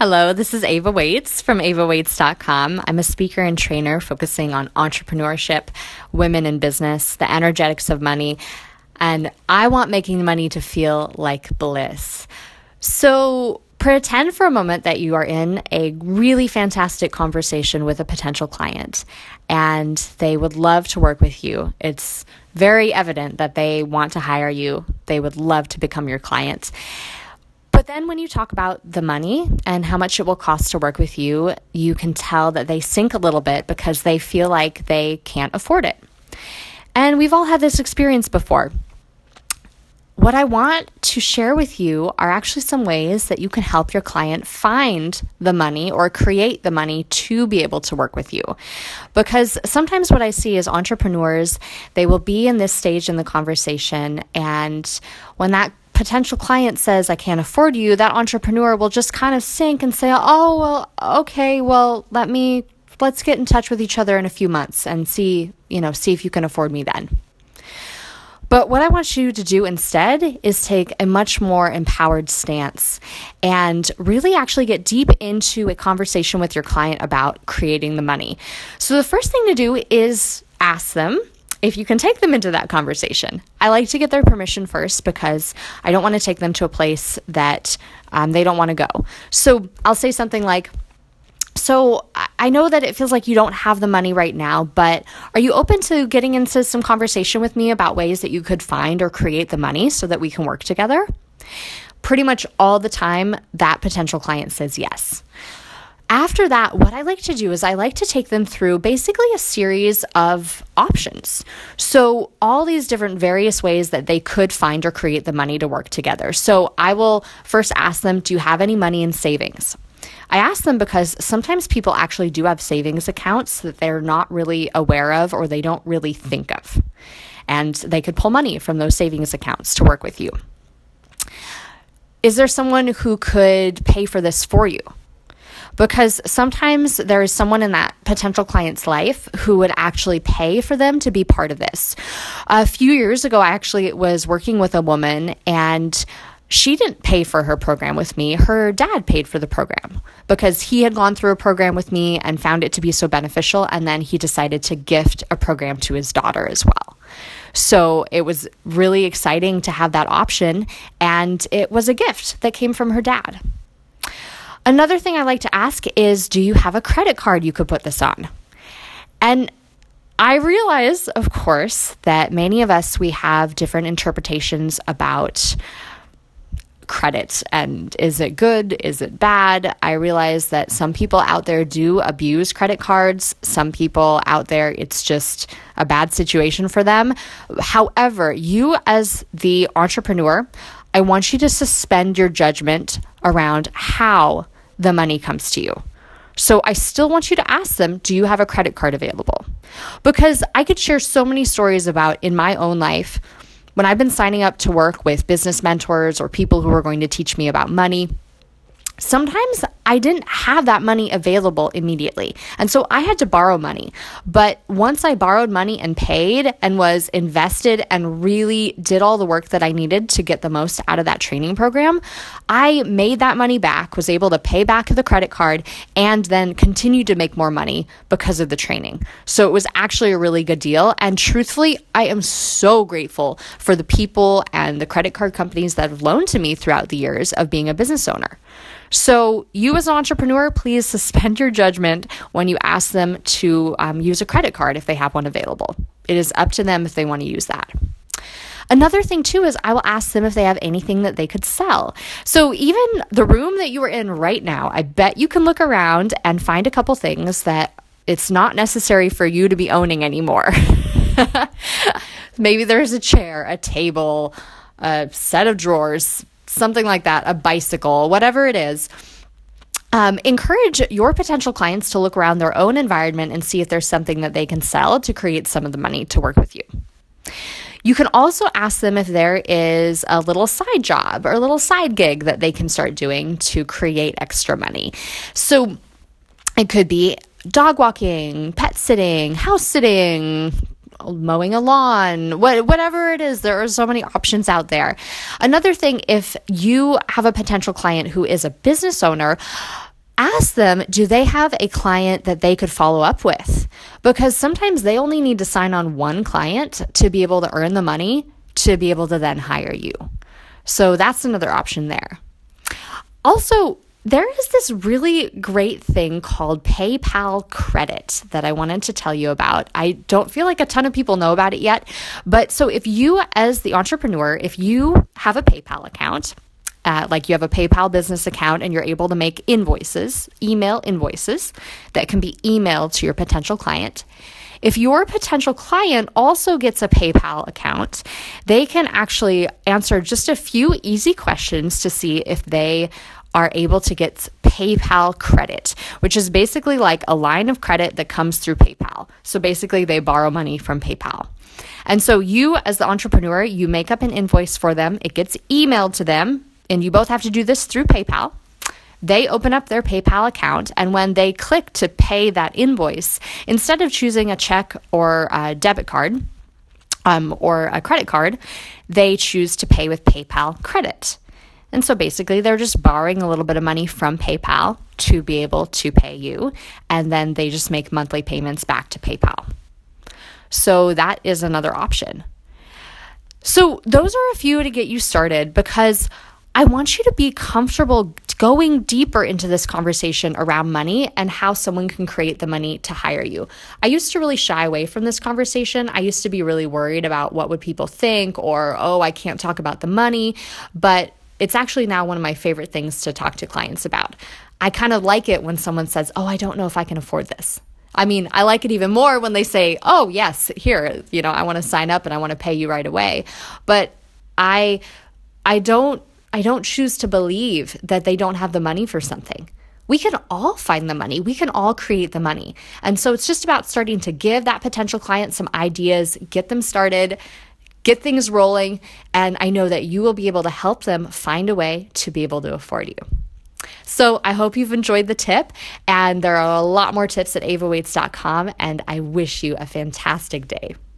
Hello, this is Ava Waits from avawaits.com. I'm a speaker and trainer focusing on entrepreneurship, women in business, the energetics of money, and I want making money to feel like bliss. So pretend for a moment that you are in a really fantastic conversation with a potential client and they would love to work with you. It's very evident that they want to hire you. They would love to become your client. But then when you talk about the money and how much it will cost to work with you, you can tell that they sink a little bit because they feel like they can't afford it. And we've all had this experience before. What I want to share with you are actually some ways that you can help your client find the money or create the money to be able to work with you. Because sometimes what I see is entrepreneurs, they will be in this stage in the conversation, and when that potential client says, I can't afford you, that entrepreneur will just kind of sink and say, oh, well, okay, well, let's get in touch with each other in a few months and see if you can afford me then. But what I want you to do instead is take a much more empowered stance and really actually get deep into a conversation with your client about creating the money. So the first thing to do is ask them if you can take them into that conversation. I like to get their permission first because I don't want to take them to a place that they don't want to go. So I'll say something like, so I know that it feels like you don't have the money right now, but are you open to getting into some conversation with me about ways that you could find or create the money so that we can work together? Pretty much all the time, that potential client says yes. After that, what I like to do is I like to take them through basically a series of options. So all these different various ways that they could find or create the money to work together. So I will first ask them, do you have any money in savings? I ask them because sometimes people actually do have savings accounts that they're not really aware of or they don't really think of. And they could pull money from those savings accounts to work with you. Is there someone who could pay for this for you? Because sometimes there is someone in that potential client's life who would actually pay for them to be part of this. A few years ago, I actually was working with a woman and she didn't pay for her program with me. Her dad paid for the program because he had gone through a program with me and found it to be so beneficial. And then he decided to gift a program to his daughter as well. So it was really exciting to have that option. And it was a gift that came from her dad. Another thing I like to ask is, do you have a credit card you could put this on? And I realize, of course, that many of us, we have different interpretations about credit and is it good? Is it bad? I realize that some people out there do abuse credit cards. Some people out there, it's just a bad situation for them. However, you as the entrepreneur, I want you to suspend your judgment around how the money comes to you. So I still want you to ask them, do you have a credit card available? Because I could share so many stories about in my own life when I've been signing up to work with business mentors or people who are going to teach me about money. Sometimes I didn't have that money available immediately. And so I had to borrow money. But once I borrowed money and paid and was invested and really did all the work that I needed to get the most out of that training program, I made that money back, was able to pay back the credit card, and then continued to make more money because of the training. So it was actually a really good deal. And truthfully, I am so grateful for the people and the credit card companies that have loaned to me throughout the years of being a business owner. So you as an entrepreneur, please suspend your judgment when you ask them to use a credit card if they have one available. It is up to them if they want to use that. Another thing too is I will ask them if they have anything that they could sell. So even the room that you are in right now, I bet you can look around and find a couple things that it's not necessary for you to be owning anymore. Maybe there's a chair, a table, a set of drawers, something like that, a bicycle, whatever it is. Encourage your potential clients to look around their own environment and see if there's something that they can sell to create some of the money to work with you. You can also ask them if there is a little side job or a little side gig that they can start doing to create extra money. So it could be dog walking, pet sitting, house sitting, mowing a lawn, whatever it is. There are so many options out there. Another thing, if you have a potential client who is a business owner, ask them, do they have a client that they could follow up with? Because sometimes they only need to sign on one client to be able to earn the money to be able to then hire you. So that's another option there. Also, there is this really great thing called PayPal Credit that I wanted to tell you about. I don't feel like a ton of people know about it yet, but so if you, as the entrepreneur, if you have a PayPal account, like you have a PayPal business account and you're able to make invoices, email invoices that can be emailed to your potential client. If your potential client also gets a PayPal account, they can actually answer just a few easy questions to see if they are able to get PayPal credit, which is basically like a line of credit that comes through PayPal. So basically they borrow money from PayPal. And so you, as the entrepreneur, you make up an invoice for them. It gets emailed to them, and you both have to do this through PayPal. They open up their PayPal account, and when they click to pay that invoice, instead of choosing a check or a debit card or a credit card, they choose to pay with PayPal credit. And so basically, they're just borrowing a little bit of money from PayPal to be able to pay you, and then they just make monthly payments back to PayPal. So that is another option. So those are a few to get you started, because I want you to be comfortable going deeper into this conversation around money and how someone can create the money to hire you. I used to really shy away from this conversation. I used to be really worried about what would people think, or, oh, I can't talk about the money, but it's actually now one of my favorite things to talk to clients about. I kind of like it when someone says, oh, I don't know if I can afford this. I mean, I like it even more when they say, oh, yes, here, I want to sign up and I want to pay you right away. But I don't choose to believe that they don't have the money for something. We can all find the money. We can all create the money. And so it's just about starting to give that potential client some ideas, get them started, get things rolling, and I know that you will be able to help them find a way to be able to afford you. So I hope you've enjoyed the tip, and there are a lot more tips at avawaits.com, and I wish you a fantastic day.